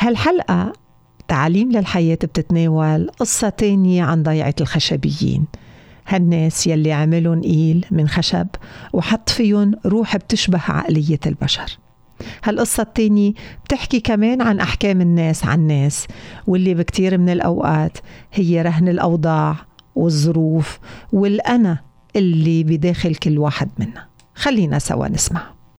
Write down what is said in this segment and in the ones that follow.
بهالحلقة تعاليم للحياة بتتناول قصة تانية عن ضيعة الخشبيين، هالناس يلي عملون إيل من خشب وحط فيهم روح بتشبه عقلية البشر. هالقصة التانية بتحكي كمان عن أحكام الناس عن الناس، واللي بكتير من الأوقات هي رهن الأوضاع والظروف والأنا اللي بداخل كل واحد منا. خلينا سوا نسمع.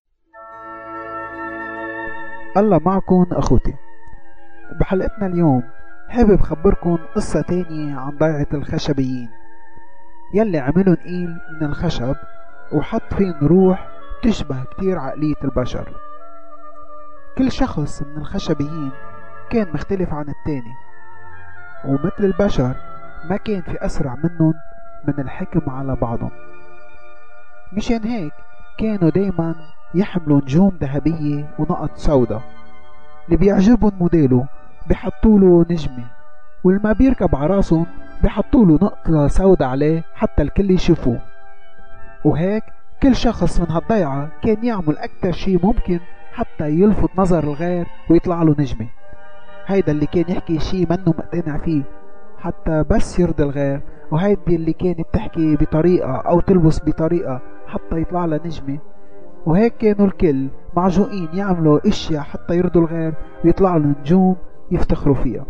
الله معكم أخوتي. بحلقتنا اليوم حابب خبركم قصة تانية عن ضيعة الخشبيين يلي عملون إيل من الخشب وحط فين روح تشبه كتير عقلية البشر. كل شخص من الخشبيين كان مختلف عن التاني، ومثل البشر ما كان في أسرع منهم من الحكم على بعضهم. مشان هيك كانوا دايما يحملوا نجوم ذهبية ونقط سوداء، اللي بيعجبهم موديله بيحطوله نجمة، والما بيركب عراسهم بيحطوله نقطة سوداء عليه حتى الكل يشوفوه. وهيك كل شخص من هالضيعة كان يعمل أكتر شي ممكن حتى يلفت نظر الغير ويطلع له نجمة. هيدا اللي كان يحكي شي منه مقتنع فيه حتى بس يرضي الغير، وهيدي اللي كانت تحكي بطريقة أو تلبس بطريقة حتى يطلع لها نجمة. وهيك كانوا الكل معجوقين يعملوا اشياء حتى يرضوا الغير ويطلع له نجوم يفتخروا فيها.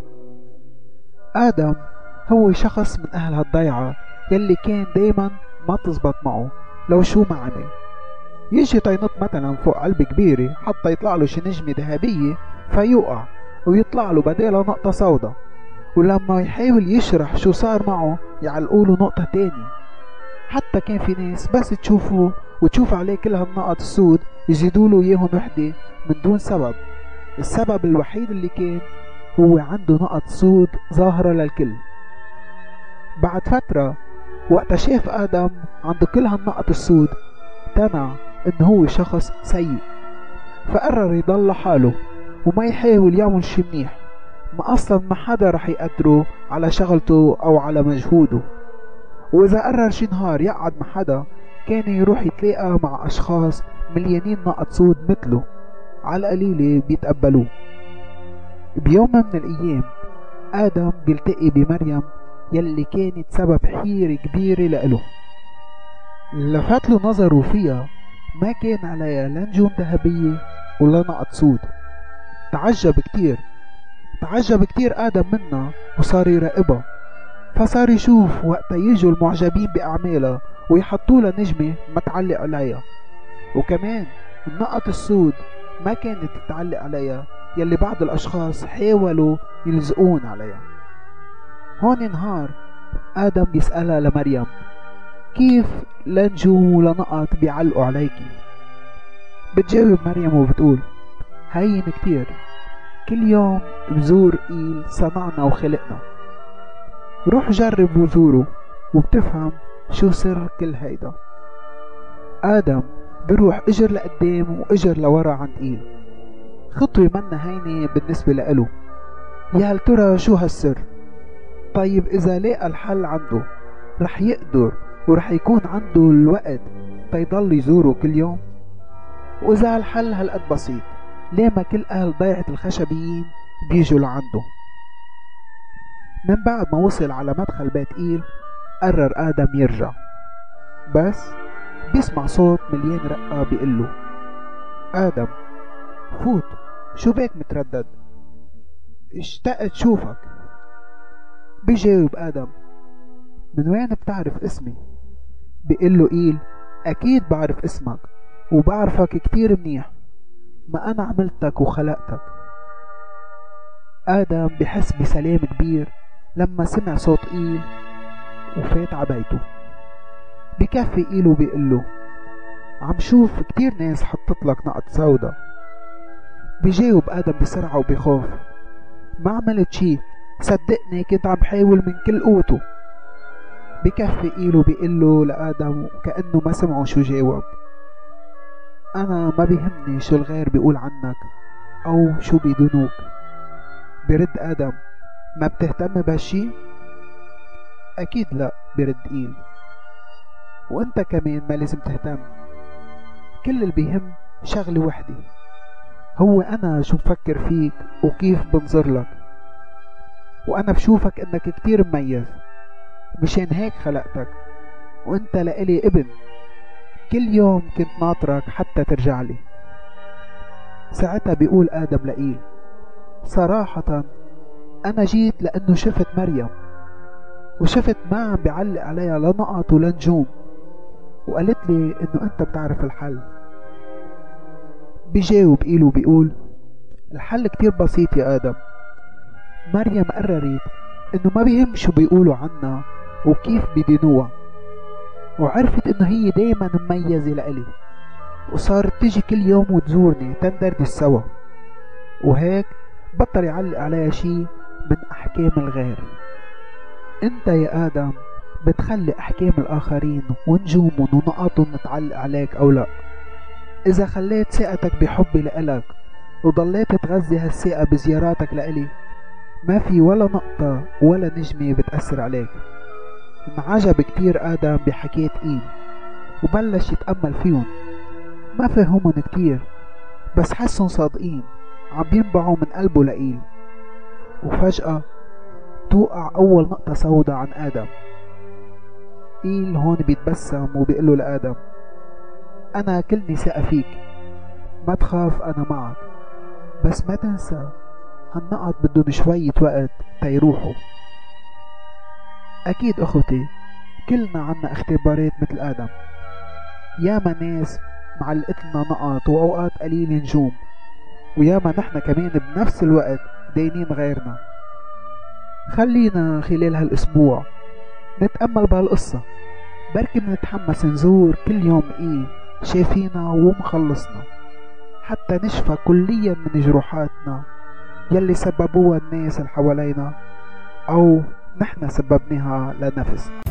آدم هو شخص من أهل هالضيعة يلي كان دايما ما تزبط معه لو شو ما عمل. يجي تينط مثلا فوق علبة كبيرة حتى يطلع له شي نجمة ذهبية فيوقع ويطلع له بدالها نقطة سوداء، ولما يحاول يشرح شو صار معه يعلقوله نقطة تانية. حتى كان في ناس بس تشوفه وتشوف عليه كل هالنقط السود يزيدوله اياهم وحدة من دون سبب. السبب الوحيد اللي كان هو عنده نقط سود ظاهرة للكل. بعد فترة وقت شاف آدم عنده كل هالنقط السود اقتنع انه هو شخص سيء، فقرر يضل حاله وما يحاول يعمل شي منيح، ما اصلا ما حدا رح يقدره على شغلته او على مجهوده. واذا قرر شي نهار يقعد مع حدا كان يروح يتلاقى مع اشخاص مليانين نقط سود مثله، على قليلة بيتقبلوه. بيوم من الايام آدم بيلتقي بمريم يلي كانت سبب حيرة كبيرة لإله. لفت له نظره فيها ما كان عليها لا نجوم ذهبية ولا نقط سود. تعجب كتير آدم منها وصار يراقبها، فصار يشوف وقت يجوا المعجبين بأعمالها ويحطوا لها نجمة ما تعلق عليها، وكمان النقط السود ما كانت تتعلق عليها يلي بعض الأشخاص حاولوا يلزقون عليها. هون نهار آدم بيسألها لمريم كيف لا نجوم ولا نقط بيعلقوا عليكي؟ بتجاوب مريم وبتقول هين كتير، كل يوم بزور إيل صنعنا وخلقنا، روح جرب وزوره وبتفهم شو سر كل هيدا. آدم بروح اجر لقدام واجر لورا عند إيل، خطوة منا هينة بالنسبة لإله. يا هل ترى شو هالسر؟ طيب إذا لاقى الحل عنده رح يقدر ورح يكون عنده الوقت تيضل يزوره كل يوم. وإذا هالحل هالقد بسيط ليه ما كل أهل ضيعة الخشبيين بيجوا لعنده؟ من بعد ما وصل على مدخل بيت إيل قرر آدم يرجع، بس بيسمع صوت مليان رقة بيقله آدم فوت، شو بيك متردد؟ اشتقت شوفك. بيجاوب آدم من وين بتعرف اسمي؟ بيقله إيل أكيد بعرف اسمك وبعرفك كتير منيح، ما أنا عملتك وخلقتك. آدم بحس بسلام كبير لما سمع صوت إيل وفات عبيته. بكفي إيل وبيقله عم شوف كتير ناس حطت لك نقط سودا. بيجاوب آدم بسرعة وبخوف ما عملت شي، صدقني كنت عم حاول من كل قوته. بكفي إيل وبيقله لآدم كأنه ما سمعوا شو جاوب أنا ما بيهمني شو الغير بيقول عنك أو شو بيدونوك. برد آدم ما بتهتم بهالشي؟ أكيد لا، برد إيل، وأنت كمان ما لازم تهتم. كل اللي بيهم شغلة وحدة، هو أنا شو بفكر فيك وكيف بنظر لك، وأنا بشوفك إنك كتير مميز، مشان هيك خلقتك، وإنت لإلي ابن. كل يوم كنت ناطرك حتى ترجع لي. ساعتها بيقول آدم لإيل: صراحة أنا جيت لأنه شفت مريم، وشفت ما عم بيعلق عليها لا نقط ولا نجوم، وقالت لي إنه أنت بتعرف الحل. بيجاوب إيل وبيقول: الحل كتير بسيط يا آدم. مريم قررت إنه ما بيهم شو بيقولوا عنها وكيف بيدينوها، وعرفت إنه هي دايما مميزة لإلي، وصارت تجي كل يوم وتزورني تندردش سوا، وهيك بطل يعلق عليها شي من أحكام الغير. انت يا آدم بتخلي أحكام الآخرين ونجومهم ونقاطهم تعلق عليك أو لا. إذا خليت ثقتك بحبي لإلك وضليت تغذي هالثقة بزياراتك لإلي، ما في ولا نقطة ولا نجمة بتأثر عليك. انعجب كتير آدم بحكاية إيل وبلش يتأمل فيهم، ما فهمهم كتير بس حسهم صادقين عم بينبعوا من قلبه لإيل. وفجأة توقع أول نقطة سوداء عن آدم. إيل هون بيتبسم وبيقله لآدم: أنا كلني ثقة فيك، ما تخاف أنا معك، بس ما تنسى هالنقط بدون شوية وقت تيروحوا. أكيد أخوتي كلنا عنا اختبارات مثل آدم، ياما ناس معلقتلنا نقط وأوقات قليل نجوم، وياما نحن كمان بنفس الوقت داينين غيرنا. خلينا خلال هالأسبوع نتأمل بهالقصة، بركي منتحمس نزور كل يوم إيه شايفينا ومخلصنا، حتى نشفى كليا من جروحاتنا يلي سببوها الناس اللي حوالينا أو نحن سببناها لنفسنا.